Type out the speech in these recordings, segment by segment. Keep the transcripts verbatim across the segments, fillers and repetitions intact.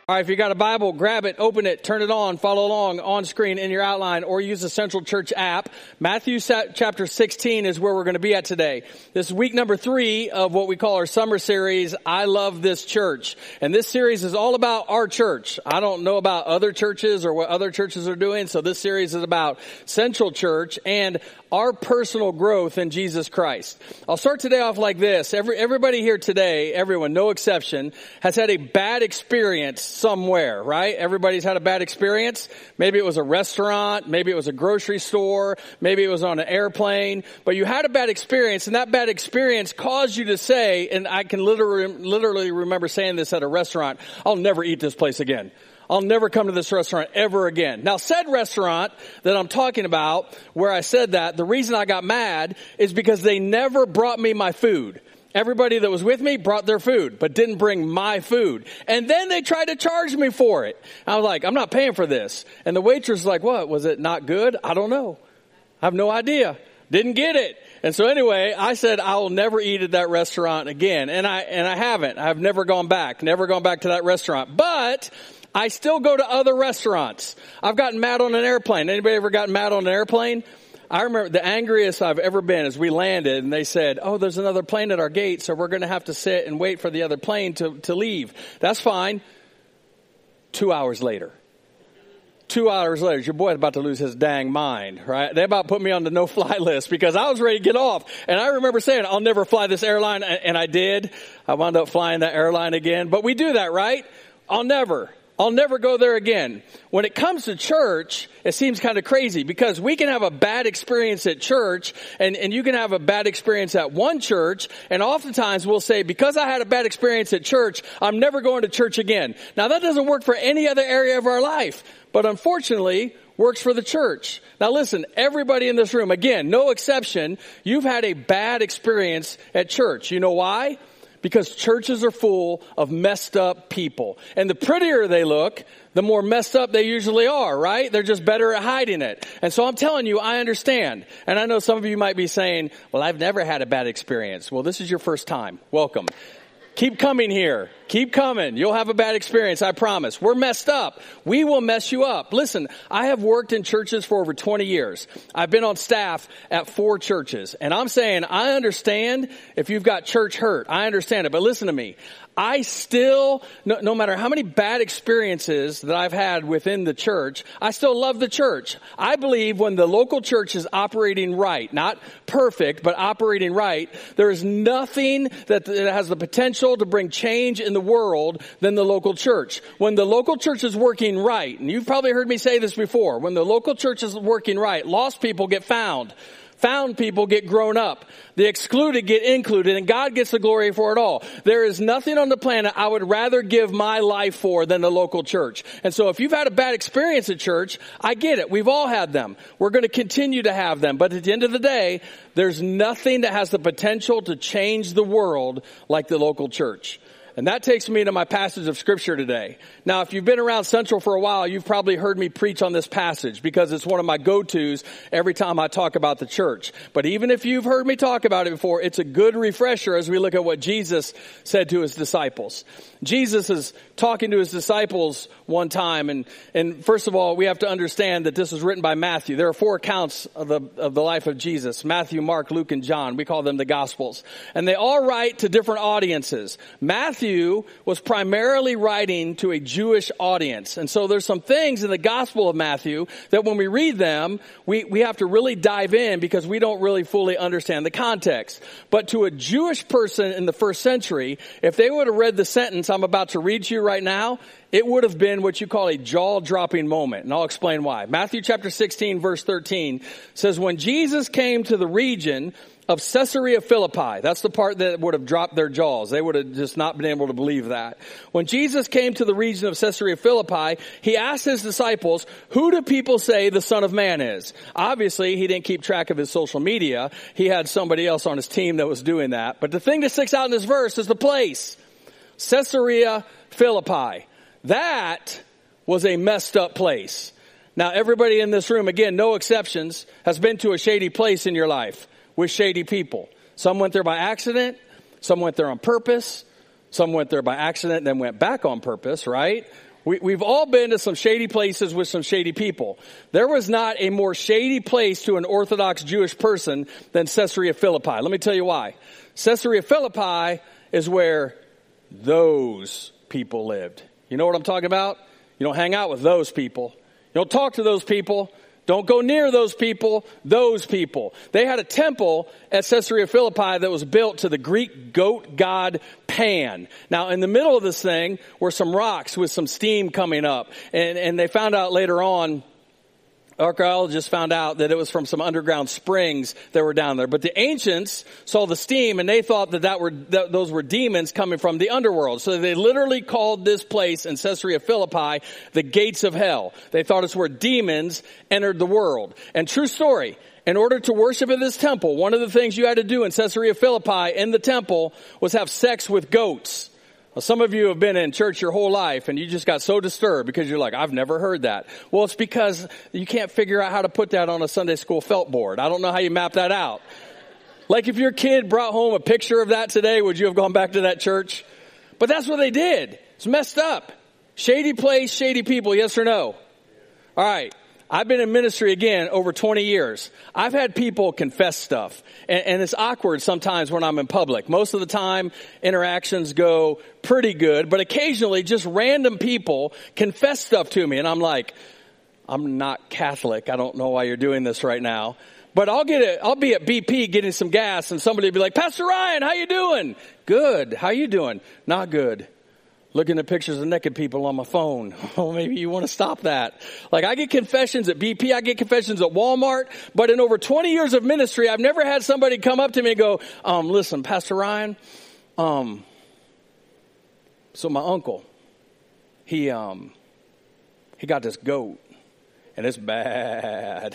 All right, if you got a Bible, grab it, open it, turn it on, follow along on screen in your outline, or use the Central Church app. Matthew chapter sixteen is where we're going to be at today. This is week number three of what we call our summer series, I Love This Church. And this series is all about our church. I don't know about other churches or what other churches are doing, so this series is about Central Church and our personal growth in Jesus Christ. I'll start today off like this. Every, everybody here today, everyone, no exception, has had a bad experience somewhere, right? Everybody's had a bad experience. Maybe it was a restaurant, maybe it was a grocery store, maybe it was on an airplane, but you had a bad experience, and that bad experience caused you to say, and I can literally, literally remember saying this at a restaurant, I'll never eat this place again. I'll never come to this restaurant ever again. Now, said restaurant that I'm talking about, where I said that, the reason I got mad is because they never brought me my food. Everybody that was with me brought their food, but didn't bring my food. And then they tried to charge me for it. I was like, I'm not paying for this. And the waitress was like, what? Was it not good? I don't know. I have no idea. Didn't get it. And so anyway, I said I will never eat at that restaurant again. And I, and I haven't. I've never gone back. Never gone back to that restaurant. But I still go to other restaurants. I've gotten mad on an airplane. Anybody ever gotten mad on an airplane? I remember the angriest I've ever been is we landed and they said, oh, there's another plane at our gate, so we're going to have to sit and wait for the other plane to, to leave. That's fine. Two hours later. Two hours later, your boy's about to lose his dang mind, right? They about put me on the no-fly list because I was ready to get off. And I remember saying, I'll never fly this airline. And I did. I wound up flying that airline again. But we do that, right? I'll never. I'll never go there again. When it comes to church, it seems kind of crazy because we can have a bad experience at church and, and you can have a bad experience at one church. And oftentimes we'll say, because I had a bad experience at church, I'm never going to church again. Now that doesn't work for any other area of our life, but unfortunately works for the church. Now listen, everybody in this room, again, no exception, you've had a bad experience at church. You know why? Because churches are full of messed up people. And the prettier they look, the more messed up they usually are, right? They're just better at hiding it. And so I'm telling you, I understand. And I know some of you might be saying, well, I've never had a bad experience. Well, this is your first time. Welcome. Keep coming here. Keep coming. You'll have a bad experience, I promise. We're messed up. We will mess you up. Listen, I have worked in churches for over twenty years. I've been on staff at four churches. And I'm saying, I understand if you've got church hurt. I understand it. But listen to me. I still, no, no matter how many bad experiences that I've had within the church, I still love the church. I believe when the local church is operating right, not perfect, but operating right, there is nothing that, that has the potential to bring change in the world than the local church. When the local church is working right, and you've probably heard me say this before, when the local church is working right, lost people get found. Found people get grown up. The excluded get included, and God gets the glory for it all. There is nothing on the planet I would rather give my life for than the local church. And so if you've had a bad experience at church, I get it. We've all had them. We're going to continue to have them. But at the end of the day, there's nothing that has the potential to change the world like the local church. And that takes me to my passage of scripture today. Now, if you've been around Central for a while, you've probably heard me preach on this passage because it's one of my go-tos every time I talk about the church. But even if you've heard me talk about it before, it's a good refresher as we look at what Jesus said to his disciples. Jesus is talking to his disciples one time, and, and first of all, we have to understand that this was written by Matthew. There are four accounts of the, of the life of Jesus: Matthew, Mark, Luke, and John. We call them the Gospels. And they all write to different audiences. Matthew was primarily writing to a Jewish audience. And so there's some things in the Gospel of Matthew that when we read them, we, we have to really dive in because we don't really fully understand the context. But to a Jewish person in the first century, if they would have read the sentence I'm about to read to you right now, it would have been what you call a jaw-dropping moment. And I'll explain why. Matthew chapter sixteen, verse thirteen says, when Jesus came to the region of Caesarea Philippi, that's the part that would have dropped their jaws. They would have just not been able to believe that. When Jesus came to the region of Caesarea Philippi, he asked his disciples, who do people say the Son of Man is? Obviously, he didn't keep track of his social media. He had somebody else on his team that was doing that. But the thing that sticks out in this verse is the place. Caesarea Philippi. That was a messed up place. Now, everybody in this room, again, no exceptions, has been to a shady place in your life with shady people. Some went there by accident. Some went there on purpose. Some went there by accident and then went back on purpose, right? We, we've all been to some shady places with some shady people. There was not a more shady place to an Orthodox Jewish person than Caesarea Philippi. Let me tell you why. Caesarea Philippi is where those people lived. You know what I'm talking about? You don't hang out with those people. You don't talk to those people. Don't go near those people, those people. They had a temple at Caesarea Philippi that was built to the Greek goat god Pan. Now, in the middle of this thing were some rocks with some steam coming up. And, and they found out later on, archaeologists found out that it was from some underground springs that were down there. But the ancients saw the steam and they thought that, that were that those were demons coming from the underworld. So they literally called this place in Caesarea Philippi the gates of hell. They thought it's where demons entered the world. And true story, in order to worship in this temple, one of the things you had to do in Caesarea Philippi in the temple was have sex with goats. Well, some of you have been in church your whole life and you just got so disturbed because you're like, I've never heard that. Well, it's because you can't figure out how to put that on a Sunday school felt board. I don't know how you map that out. Like if your kid brought home a picture of that today, would you have gone back to that church? But that's what they did. It's messed up. Shady place, shady people, yes or no? All right. I've been in ministry again over twenty years. I've had people confess stuff. And, and it's awkward sometimes when I'm in public. Most of the time, interactions go pretty good. But occasionally, just random people confess stuff to me. And I'm like, I'm not Catholic. I don't know why you're doing this right now. But I'll get it. I'll be at B P getting some gas. And somebody will be like, Pastor Ryan, how you doing? Good. How you doing? Not good. Looking at pictures of naked people on my phone. Oh, maybe you want to stop that. Like I get confessions at B P, I get confessions at Walmart, but in over twenty years of ministry, I've never had somebody come up to me and go, um, listen, Pastor Ryan, um, so my uncle, he, um, he got this goat and it's bad.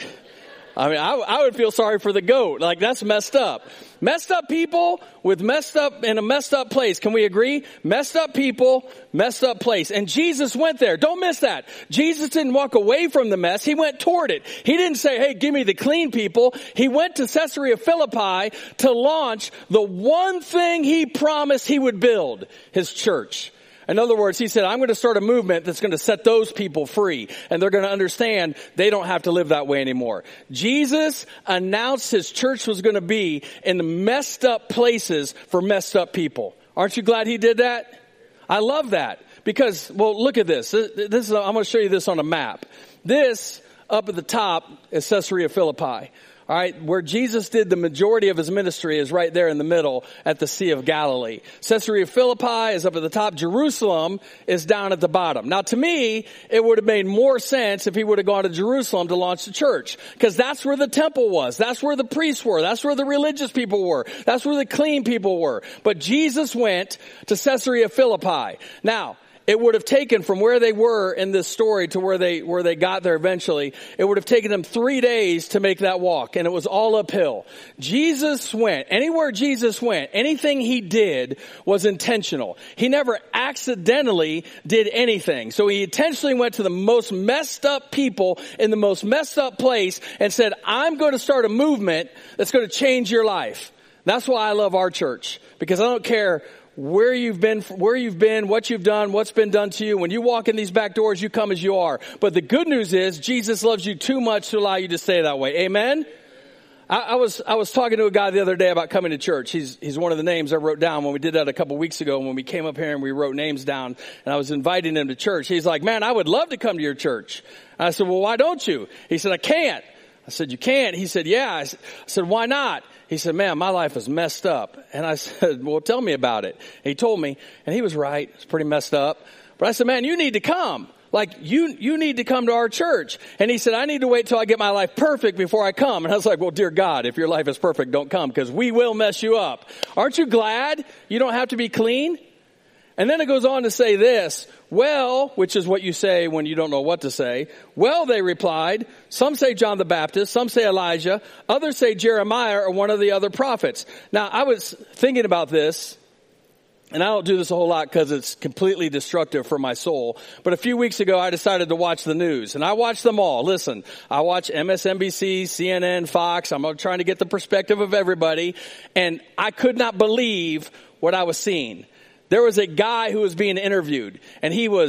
I mean, I, I would feel sorry for the goat. Like, that's messed up. Messed up people with messed up in a messed up place. Can we agree? Messed up people, messed up place. And Jesus went there. Don't miss that. Jesus didn't walk away from the mess. He went toward it. He didn't say, hey, give me the clean people. He went to Caesarea Philippi to launch the one thing he promised he would build, his church. In other words, he said, I'm going to start a movement that's going to set those people free. And they're going to understand they don't have to live that way anymore. Jesus announced his church was going to be in the messed up places for messed up people. Aren't you glad he did that? I love that. Because, well, look at this. This is, I'm going to show you this on a map. This, up at the top, is Caesarea Philippi. All right, where Jesus did the majority of his ministry is right there in the middle at the Sea of Galilee. Caesarea Philippi is up at the top. Jerusalem is down at the bottom. Now, to me, it would have made more sense if he would have gone to Jerusalem to launch the church, because that's where the temple was. That's where the priests were. That's where the religious people were. That's where the clean people were. But Jesus went to Caesarea Philippi. Now, it would have taken from where they were in this story to where they, where they got there eventually, it would have taken them three days to make that walk, and it was all uphill. Jesus went, anywhere Jesus went, anything he did was intentional. He never accidentally did anything. So he intentionally went to the most messed up people in the most messed up place and said, I'm going to start a movement that's going to change your life. That's why I love our church, because I don't care where you've been, where you've been, what you've done, what's been done to you. When you walk in these back doors, you come as you are. But the good news is Jesus loves you too much to allow you to stay that way. Amen? I, I was, I was talking to a guy the other day about coming to church. He's, he's one of the names I wrote down when we did that a couple weeks ago when we came up here and we wrote names down and I was inviting him to church. He's like, man, I would love to come to your church. And I said, well, why don't you? He said, I can't. I said, you can't? He said, yeah. I said, why not? He said, man, my life is messed up. And I said, well, tell me about it. And he told me, and he was right. It's pretty messed up. But I said, man, you need to come. Like, you, you need to come to our church. And he said, I need to wait till I get my life perfect before I come. And I was like, well, dear God, if your life is perfect, don't come, because we will mess you up. Aren't you glad you don't have to be clean? And then it goes on to say this, well, which is what you say when you don't know what to say. Well, they replied, some say John the Baptist, some say Elijah, others say Jeremiah or one of the other prophets. Now, I was thinking about this, and I don't do this a whole lot because it's completely destructive for my soul. But a few weeks ago, I decided to watch the news, and I watched them all. Listen, I watch M S N B C, C N N, Fox. I'm trying to get the perspective of everybody, and I could not believe what I was seeing. There was a guy who was being interviewed, and he was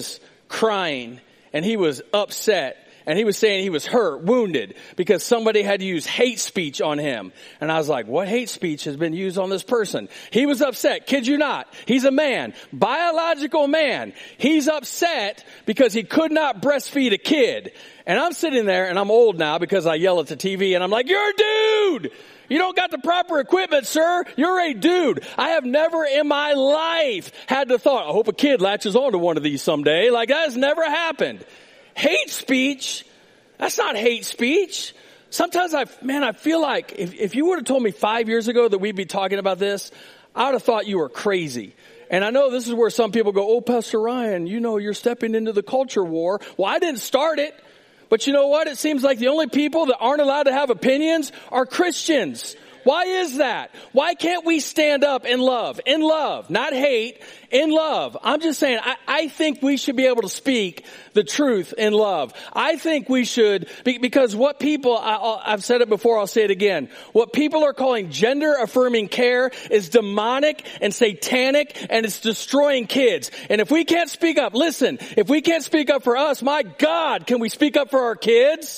crying, and he was upset. And he was saying he was hurt, wounded, because somebody had used hate speech on him. And I was like, what hate speech has been used on this person? He was upset. Kid you not. He's a man, biological man. He's upset because he could not breastfeed a kid. And I'm sitting there, and I'm old now because I yell at the T V, and I'm like, you're a dude! You don't got the proper equipment, sir. You're a dude. I have never in my life had the thought, I hope a kid latches onto one of these someday. Like, that has never happened. Hate speech, that's not hate speech. Sometimes I, man, I feel like if, if you would have told me five years ago that we'd be talking about this, I would have thought you were crazy. And I know this is where some people go, oh, Pastor Ryan, you know, you're stepping into the culture war. Well, I didn't start it. But you know what? It seems like the only people that aren't allowed to have opinions are Christians. Why is that? Why can't we stand up in love? In love, not hate, in love. I'm just saying, I, I think we should be able to speak the truth in love. I think we should, because what people, I, I've said it before, I'll say it again. What people are calling gender affirming care is demonic and satanic, and it's destroying kids. And if we can't speak up, listen, if we can't speak up for us, my God, can we speak up for our kids?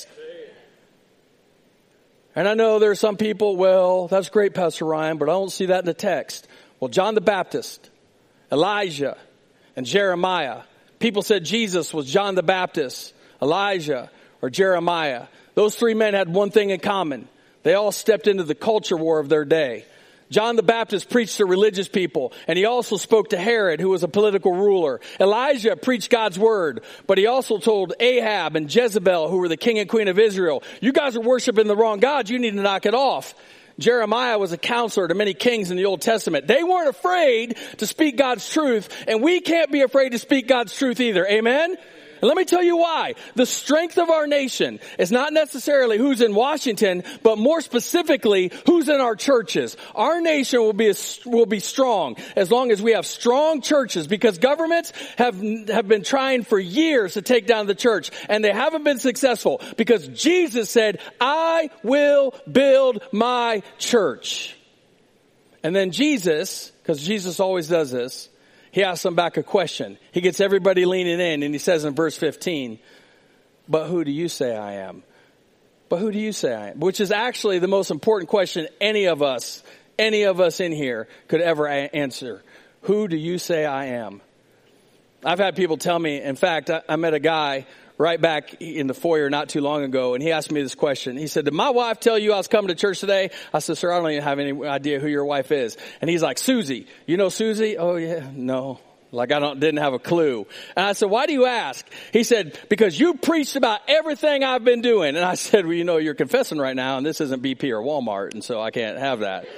And I know there are some people, well, that's great, Pastor Ryan, but I don't see that in the text. Well, John the Baptist, Elijah, and Jeremiah. People said Jesus was John the Baptist, Elijah, or Jeremiah. Those three men had one thing in common. They all stepped into the culture war of their day. John the Baptist preached to religious people, and he also spoke to Herod, who was a political ruler. Elijah preached God's word, but he also told Ahab and Jezebel, who were the king and queen of Israel, you guys are worshiping the wrong God, you need to knock it off. Jeremiah was a counselor to many kings in the Old Testament. They weren't afraid to speak God's truth, and we can't be afraid to speak God's truth either. Amen? And let me tell you why. The strength of our nation is not necessarily who's in Washington, but more specifically, who's in our churches. Our nation will be, will be strong as long as we have strong churches, because governments have, have been trying for years to take down the church, and they haven't been successful, because Jesus said, I will build my church. And then Jesus, because Jesus always does this, he asks them back a question. He gets everybody leaning in, and he says in verse fifteen, but who do you say I am? But who do you say I am? Which is actually the most important question any of us, any of us in here could ever a- answer. Who do you say I am? I've had people tell me, in fact, I, I met a guy right back in the foyer not too long ago, and he asked me this question. He said, did my wife tell you I was coming to church today? I said, sir, I don't even have any idea who your wife is. And he's like, Susie. You know Susie? Oh, yeah. No. Like I don't, didn't have a clue. And I said, why do you ask? He said, because you preached about everything I've been doing. And I said, well, you know, you're confessing right now, and this isn't B P or Walmart, and so I can't have that.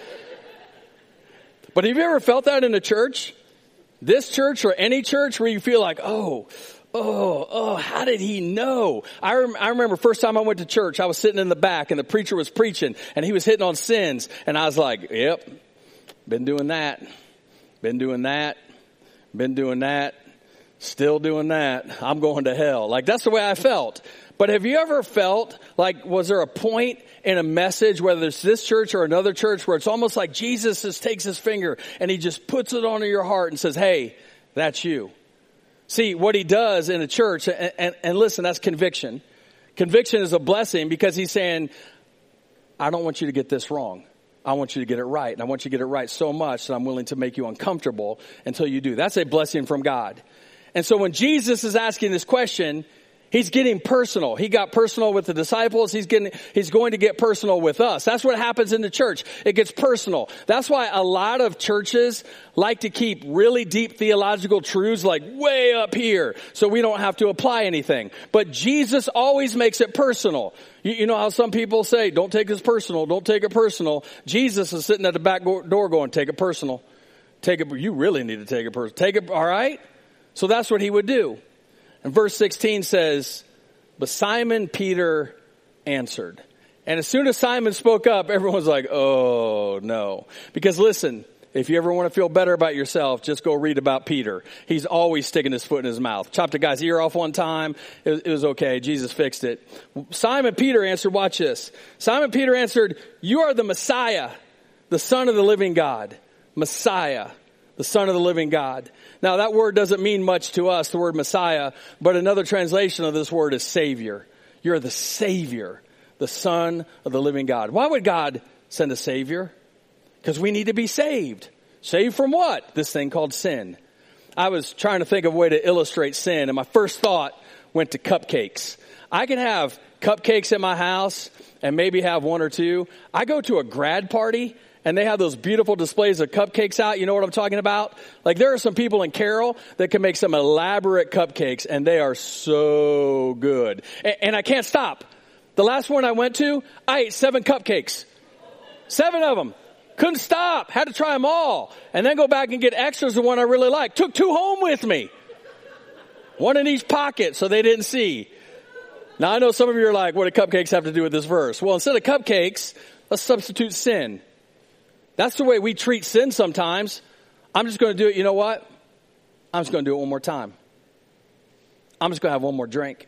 But have you ever felt that in a church? This church or any church where you feel like, oh, Oh, oh, how did he know? I, rem- I remember first time I went to church, I was sitting in the back and the preacher was preaching and he was hitting on sins. And I was like, yep, been doing that, been doing that, been doing that, still doing that. I'm going to hell. Like that's the way I felt. But have you ever felt like, was there a point in a message, whether it's this church or another church, where it's almost like Jesus just takes his finger and he just puts it onto your heart and says, hey, that's you. See, what he does in a church, and, and, and listen, that's conviction. Conviction is a blessing because he's saying, I don't want you to get this wrong. I want you to get it right. And I want you to get it right so much that I'm willing to make you uncomfortable until you do. That's a blessing from God. And so when Jesus is asking this question, he's getting personal. He got personal with the disciples. He's getting, he's going to get personal with us. That's what happens in the church. It gets personal. That's why a lot of churches like to keep really deep theological truths like way up here so we don't have to apply anything. But Jesus always makes it personal. You, you know how some people say, don't take this personal, don't take it personal. Jesus is sitting at the back door going, take it personal. Take it, you really need to take it personal. Take it, all right? So that's what he would do. And verse sixteen says, but Simon Peter answered. And as soon as Simon spoke up, everyone's like, oh, no. Because listen, if you ever want to feel better about yourself, just go read about Peter. He's always sticking his foot in his mouth. Chopped a guy's ear off one time. It was, it was okay. Jesus fixed it. Simon Peter answered, watch this. Simon Peter answered, you are the Messiah, the Son of the living God. Messiah, the Son of the living God. Now that word doesn't mean much to us, the word Messiah, but another translation of this word is Savior. You're the Savior, the Son of the living God. Why would God send a Savior? Because we need to be saved. Saved from what? This thing called sin. I was trying to think of a way to illustrate sin, and my first thought went to cupcakes. I can have cupcakes at my house and maybe have one or two. I go to a grad party and they have those beautiful displays of cupcakes out. You know what I'm talking about? Like there are some people in Carroll that can make some elaborate cupcakes and they are so good. And, and I can't stop. The last one I went to, I ate seven cupcakes. Seven of them. Couldn't stop. Had to try them all. And then go back and get extras of one I really liked. Took two home with me. One in each pocket so they didn't see. Now I know some of you are like, what do cupcakes have to do with this verse? Well, instead of cupcakes, let's substitute sin. That's the way we treat sin sometimes. I'm just going to do it. You know what? I'm just going to do it one more time. I'm just going to have one more drink.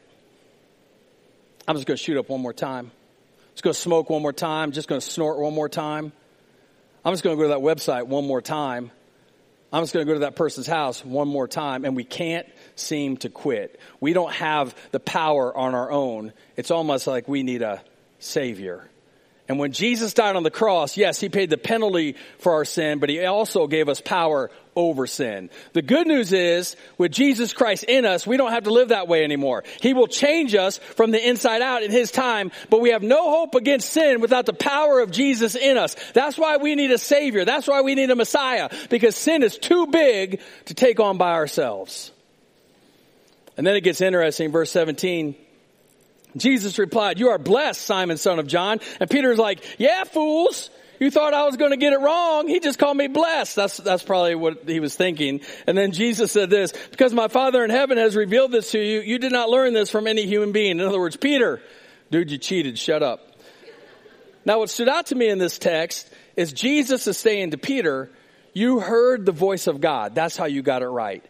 I'm just going to shoot up one more time. Just going to smoke one more time. Just going to snort one more time. I'm just going to go to that website one more time. I'm just going to go to that person's house one more time. And we can't seem to quit. We don't have the power on our own. It's almost like we need a Savior. And when Jesus died on the cross, yes, he paid the penalty for our sin, but he also gave us power over sin. The good news is, with Jesus Christ in us, we don't have to live that way anymore. He will change us from the inside out in his time, but we have no hope against sin without the power of Jesus in us. That's why we need a Savior. That's why we need a Messiah, because sin is too big to take on by ourselves. And then it gets interesting, verse seventeen. Jesus replied, "You are blessed, Simon, son of John." And Peter's like, "Yeah, fools. You thought I was going to get it wrong. He just called me blessed." That's, that's probably what he was thinking. And then Jesus said this, "Because my Father in heaven has revealed this to you, you did not learn this from any human being." In other words, Peter, dude, you cheated. Shut up. Now, what stood out to me in this text is Jesus is saying to Peter, you heard the voice of God. That's how you got it right.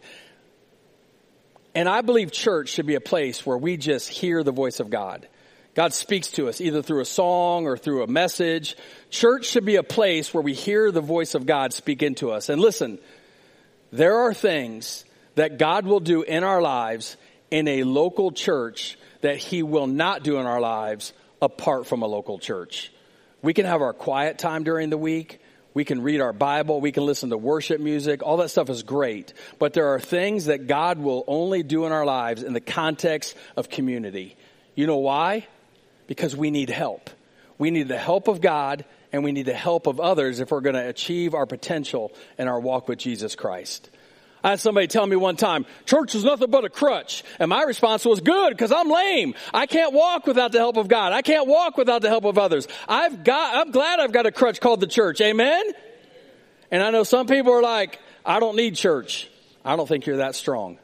And I believe church should be a place where we just hear the voice of God. God speaks to us either through a song or through a message. Church should be a place where we hear the voice of God speak into us. And listen, there are things that God will do in our lives in a local church that he will not do in our lives apart from a local church. We can have our quiet time during the week. We can read our Bible. We can listen to worship music. All that stuff is great. But there are things that God will only do in our lives in the context of community. You know why? Because we need help. We need the help of God, and we need the help of others if we're going to achieve our potential in our walk with Jesus Christ. I had somebody tell me one time, church is nothing but a crutch. And my response was, good, because I'm lame. I can't walk without the help of God. I can't walk without the help of others. I've got, I'm glad I've got a crutch called the church. Amen? And I know some people are like, I don't need church. I don't think you're that strong.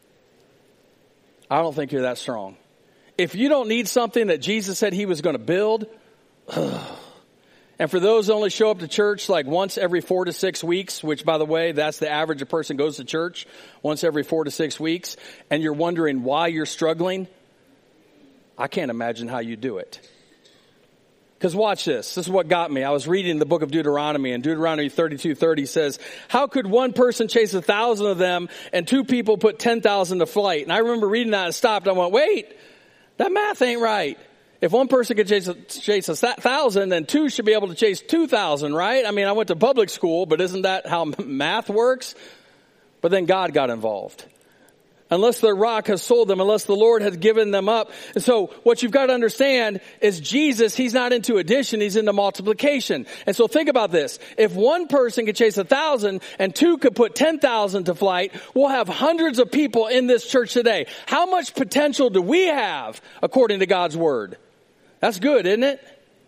I don't think you're that strong. If you don't need something that Jesus said he was going to build, ugh. And for those who only show up to church like once every four to six weeks, which, by the way, that's the average a person goes to church, once every four to six weeks, and you're wondering why you're struggling, I can't imagine how you do it. Because watch this. This is what got me. I was reading the book of Deuteronomy, and Deuteronomy thirty-two thirty says, how could one person chase a thousand of them and two people put ten thousand to flight? And I remember reading that and stopped. I went, wait, that math ain't right. If one person could chase a, chase a thousand, then two should be able to chase two thousand, right? I mean, I went to public school, but isn't that how math works? But then God got involved. Unless their rock has sold them, unless the Lord has given them up. And so what you've got to understand is Jesus, he's not into addition, he's into multiplication. And so think about this. If one person could chase a thousand and two could put ten thousand to flight, we'll have hundreds of people in this church today. How much potential do we have according to God's word? That's good, isn't it?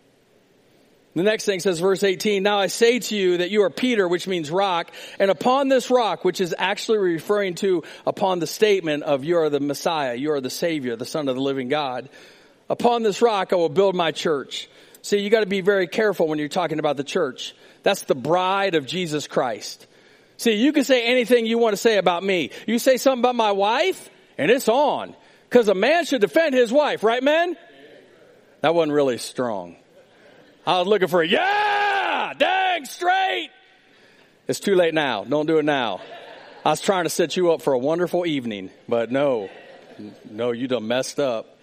The next thing says, verse eighteen, now I say to you that you are Peter, which means rock, and upon this rock, which is actually referring to upon the statement of you are the Messiah, you are the Savior, the Son of the living God. Upon this rock I will build my church. See, you got to be very careful when you're talking about the church. That's the bride of Jesus Christ. See, you can say anything you want to say about me. You say something about my wife, and it's on. Because a man should defend his wife, right, men? That wasn't really strong. I was looking for a, yeah, dang straight. It's too late now. Don't do it now. I was trying to set you up for a wonderful evening, but no. No, you done messed up.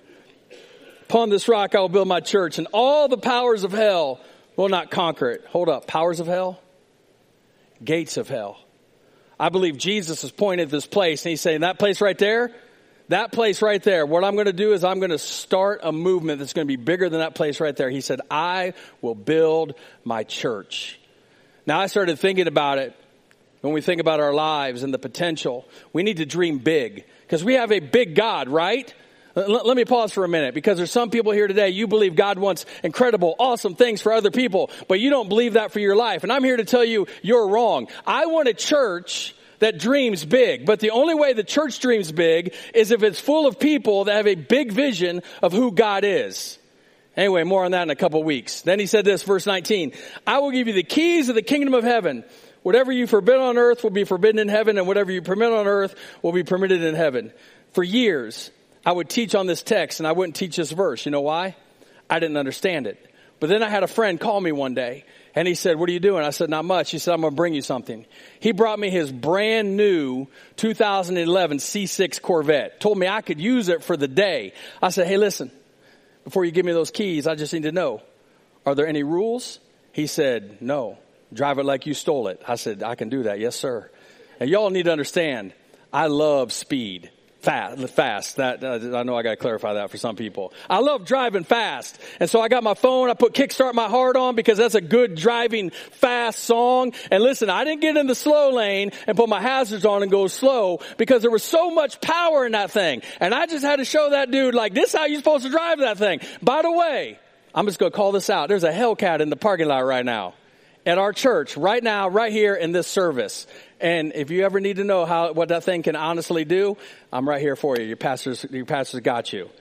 Upon this rock I will build my church, and all the powers of hell will not conquer it. Hold up. Powers of hell? Gates of hell. I believe Jesus is pointing at this place, and he's saying, that place right there, that place right there, what I'm going to do is I'm going to start a movement that's going to be bigger than that place right there. He said, I will build my church. Now I started thinking about it. When we think about our lives and the potential, we need to dream big because we have a big God, right? L- let me pause for a minute because there's some people here today, you believe God wants incredible, awesome things for other people, but you don't believe that for your life. And I'm here to tell you, you're wrong. I want a church that dreams big, but the only way the church dreams big is if it's full of people that have a big vision of who God is. Anyway, more on that in a couple weeks. Then he said this, verse nineteen, I will give you the keys of the kingdom of heaven. Whatever you forbid on earth will be forbidden in heaven, and whatever you permit on earth will be permitted in heaven. For years, I would teach on this text, and I wouldn't teach this verse. You know why? I didn't understand it. But then I had a friend call me one day, and he said, what are you doing? I said, not much. He said, I'm going to bring you something. He brought me his brand new two thousand eleven C six Corvette, told me I could use it for the day. I said, hey, listen, before you give me those keys, I just need to know, are there any rules? He said, no. Drive it like you stole it. I said, I can do that. Yes, sir. And y'all need to understand, I love speed. Fast, fast. That, uh, I know I got to clarify that for some people. I love driving fast. And so I got my phone. I put Kickstart My Heart on because that's a good driving fast song. And listen, I didn't get in the slow lane and put my hazards on and go slow because there was so much power in that thing. And I just had to show that dude, like, this is how you're supposed to drive that thing. By the way, I'm just going to call this out. There's a Hellcat in the parking lot right now at our church right now, right here in this service. And if you ever need to know how, what that thing can honestly do, I'm right here for you. Your pastors, your pastors got you.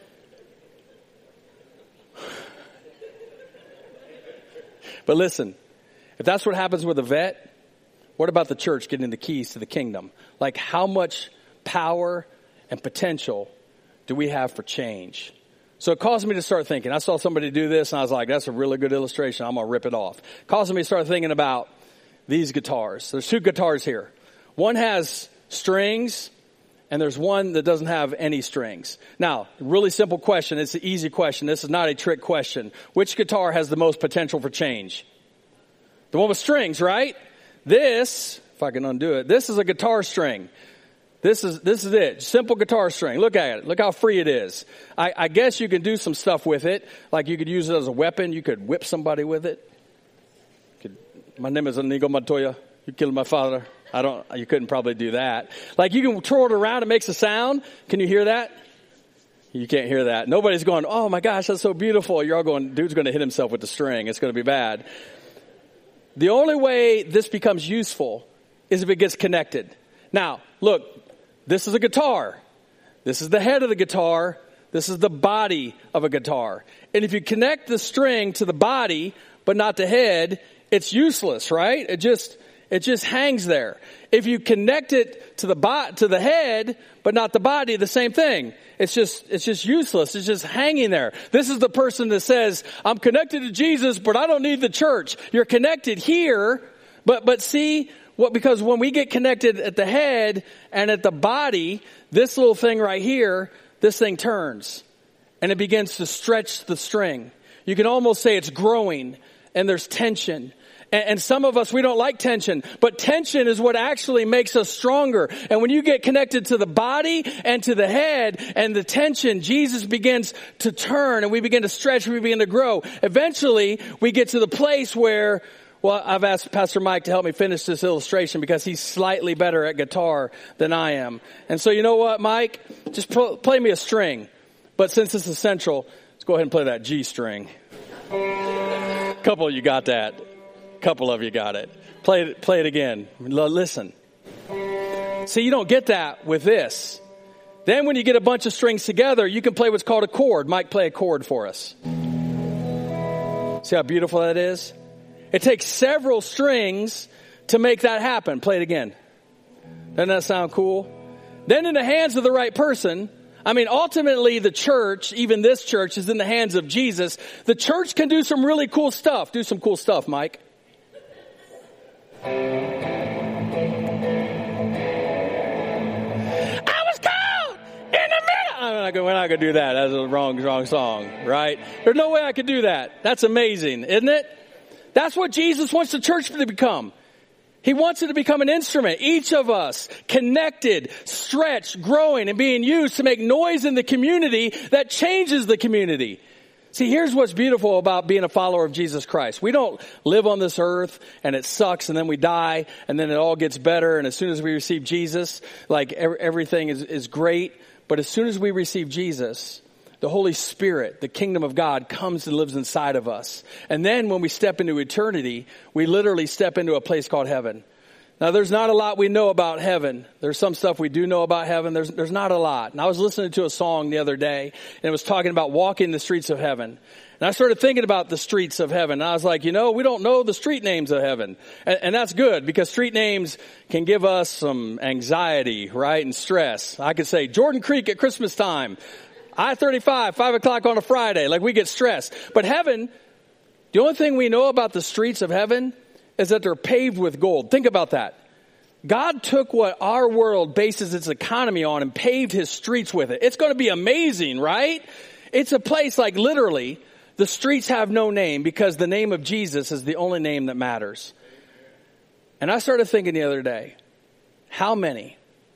But listen, if that's what happens with a vet, what about the church getting the keys to the kingdom? Like, how much power and potential do we have for change? So it caused me to start thinking. I saw somebody do this, and I was like, that's a really good illustration. I'm going to rip it off. It caused me to start thinking about these guitars. There's two guitars here. One has strings, and there's one that doesn't have any strings. Now, really simple question. It's an easy question. This is not a trick question. Which guitar has the most potential for change? The one with strings, right? This, if I can undo it, this is a guitar string. This is, this is it. Simple guitar string. Look at it. Look how free it is. I, I guess you can do some stuff with it. Like you could use it as a weapon. You could whip somebody with it. Could, my name is Inigo Montoya. You killed my father. I don't, you couldn't probably do that. Like you can twirl it around. It makes a sound. Can you hear that? You can't hear that. Nobody's going, oh my gosh, that's so beautiful. You're all going, dude's going to hit himself with the string. It's going to be bad. The only way this becomes useful is if it gets connected. Now, look. This is a guitar. This is the head of the guitar. This is the body of a guitar. And if you connect the string to the body, but not the head, it's useless, right? It just, it just hangs there. If you connect it to the bo- to the head, but not the body, the same thing. It's just, it's just useless. It's just hanging there. This is the person that says, I'm connected to Jesus, but I don't need the church. You're connected here, but, but see, What, because when we get connected at the head and at the body, this little thing right here, this thing turns and it begins to stretch the string. You can almost say it's growing and there's tension. And, and some of us, we don't like tension, but tension is what actually makes us stronger. And when you get connected to the body and to the head and the tension, Jesus begins to turn and we begin to stretch and we begin to grow. Eventually, we get to the place where, well, I've asked Pastor Mike to help me finish this illustration because he's slightly better at guitar than I am. And so you know what, Mike? Just pro- play me a string. But since this is central, let's go ahead and play that G string. A couple of you got that. A couple of you got it. Play it, play it again. L- listen. See, you don't get that with this. Then when you get a bunch of strings together, you can play what's called a chord. Mike, play a chord for us. See how beautiful that is? It takes several strings to make that happen. Play it again. Doesn't that sound cool? Then in the hands of the right person, I mean, ultimately the church, even this church, is in the hands of Jesus. The church can do some really cool stuff. Do some cool stuff, Mike. We're not going to do that. That's a wrong, wrong song, right? There's no way I could do that. That's amazing, isn't it? That's what Jesus wants the church to become. He wants it to become an instrument. Each of us connected, stretched, growing, and being used to make noise in the community that changes the community. See, here's what's beautiful about being a follower of Jesus Christ. We don't live on this earth and it sucks and then we die and then it all gets better. And as soon as we receive Jesus, like everything is, is great. But as soon as we receive Jesus, the Holy Spirit, the kingdom of God, comes and lives inside of us. And then when we step into eternity, we literally step into a place called heaven. Now, there's not a lot we know about heaven. There's some stuff we do know about heaven. There's, there's not a lot. And I was listening to a song the other day, and it was talking about walking the streets of heaven. And I started thinking about the streets of heaven. And I was like, you know, we don't know the street names of heaven. And, and that's good because street names can give us some anxiety, right, and stress. I could say Jordan Creek at Christmas time, I thirty-five, five o'clock on a Friday. Like we get stressed. But heaven, the only thing we know about the streets of heaven is that they're paved with gold. Think about that. God took what our world bases its economy on and paved his streets with it. It's going to be amazing, right? It's a place like literally the streets have no name because the name of Jesus is the only name that matters. And I started thinking the other day, how many,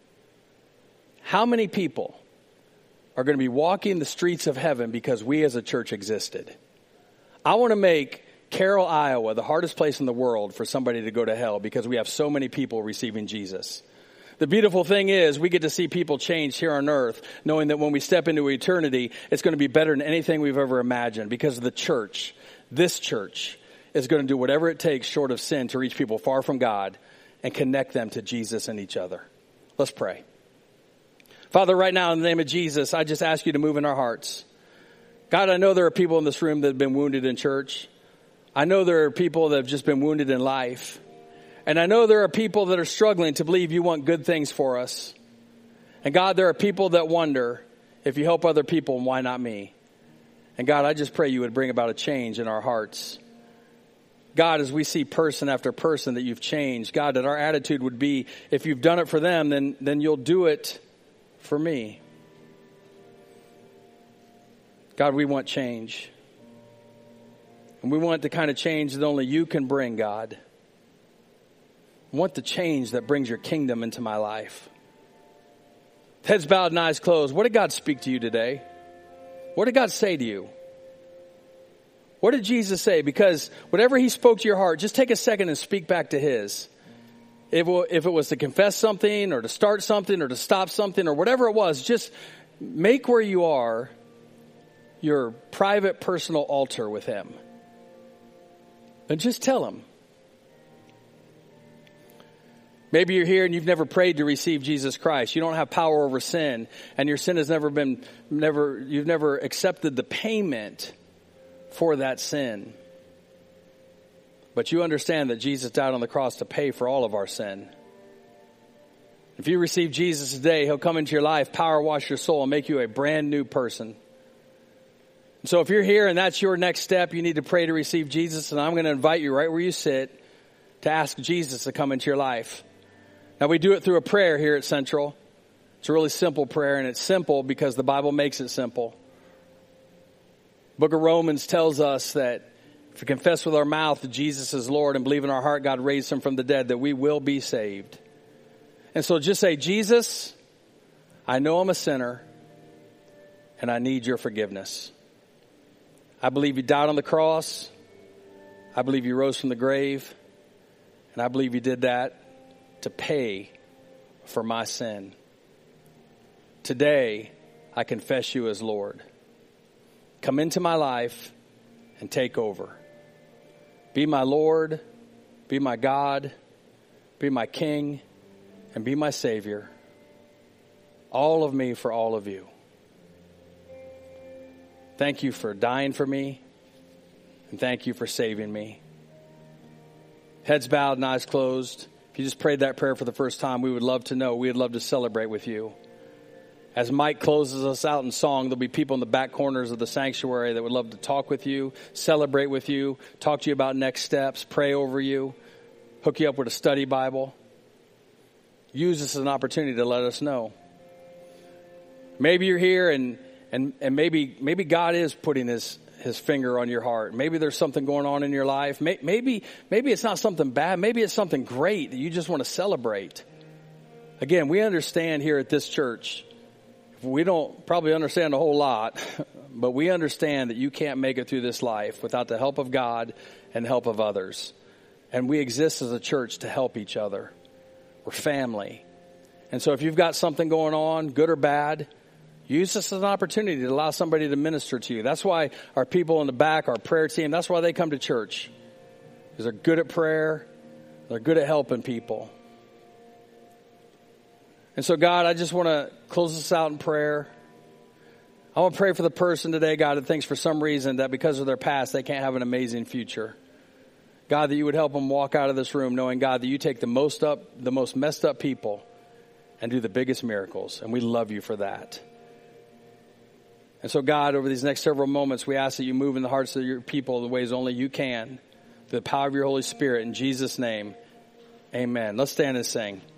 how many people are going to be walking the streets of heaven because we as a church existed? I want to make Carroll, Iowa, the hardest place in the world for somebody to go to hell because we have so many people receiving Jesus. The beautiful thing is we get to see people change here on earth, knowing that when we step into eternity, it's going to be better than anything we've ever imagined because the church, this church, is going to do whatever it takes short of sin to reach people far from God and connect them to Jesus and each other. Let's pray. Father, right now in the name of Jesus, I just ask you to move in our hearts. God, I know there are people in this room that have been wounded in church. I know there are people that have just been wounded in life. And I know there are people that are struggling to believe you want good things for us. And God, there are people that wonder, if you help other people, why not me? And God, I just pray you would bring about a change in our hearts. God, as we see person after person that you've changed, God, that our attitude would be, if you've done it for them, then, then you'll do it for me. God, we want change. And we want the kind of change that only you can bring, God. I want the change that brings your kingdom into my life. Heads bowed and eyes closed. What did God speak to you today? What did God say to you? What did Jesus say? Because whatever he spoke to your heart, just take a second and speak back to his. If it was to confess something or to start something or to stop something or whatever it was, just make where you are your private personal altar with him. And just tell him. Maybe you're here and you've never prayed to receive Jesus Christ. You don't have power over sin, and your sin has never been, never, you've never accepted the payment for that sin. But you understand that Jesus died on the cross to pay for all of our sin. If you receive Jesus today, he'll come into your life, power wash your soul, and make you a brand new person. And so if you're here and that's your next step, you need to pray to receive Jesus, and I'm going to invite you right where you sit to ask Jesus to come into your life. Now, we do it through a prayer here at Central. It's a really simple prayer, and it's simple because the Bible makes it simple. The book of Romans tells us that if we confess with our mouth that Jesus is Lord and believe in our heart God raised him from the dead, that we will be saved. And so just say, Jesus, I know I'm a sinner, and I need your forgiveness. I believe you died on the cross. I believe you rose from the grave. And I believe you did that to pay for my sin. Today, I confess you as Lord. Come into my life and take over. Be my Lord, be my God, be my King, and be my Savior. All of me for all of you. Thank you for dying for me, and thank you for saving me. Heads bowed and eyes closed. If you just prayed that prayer for the first time, we would love to know. We would love to celebrate with you. As Mike closes us out in song, there'll be people in the back corners of the sanctuary that would love to talk with you, celebrate with you, talk to you about next steps, pray over you. hook you up with a study Bible. Use this as an opportunity to let us know. Maybe you're here and and and maybe maybe God is putting his his finger on your heart. Maybe there's something going on in your life. Maybe maybe it's not something bad. Maybe it's something great that you just want to celebrate. Again, we understand here at this church, we don't probably understand a whole lot, but we understand that you can't make it through this life without the help of God and help of others. And we exist as a church to help each other. We're family. And so if you've got something going on, good or bad, use this as an opportunity to allow somebody to minister to you. That's why our people in the back, our prayer team, that's why they come to church. Because they're good at prayer. They're good at helping people. And so, God, I just want to close this out in prayer. I want to pray for the person today, God, that thinks for some reason that because of their past, they can't have an amazing future. God, that you would help them walk out of this room knowing, God, that you take the most up, the most messed up people and do the biggest miracles. And we love you for that. And so, God, over these next several moments, we ask that you move in the hearts of your people the ways only you can. Through the power of your Holy Spirit. In Jesus' name, amen. Let's stand and sing.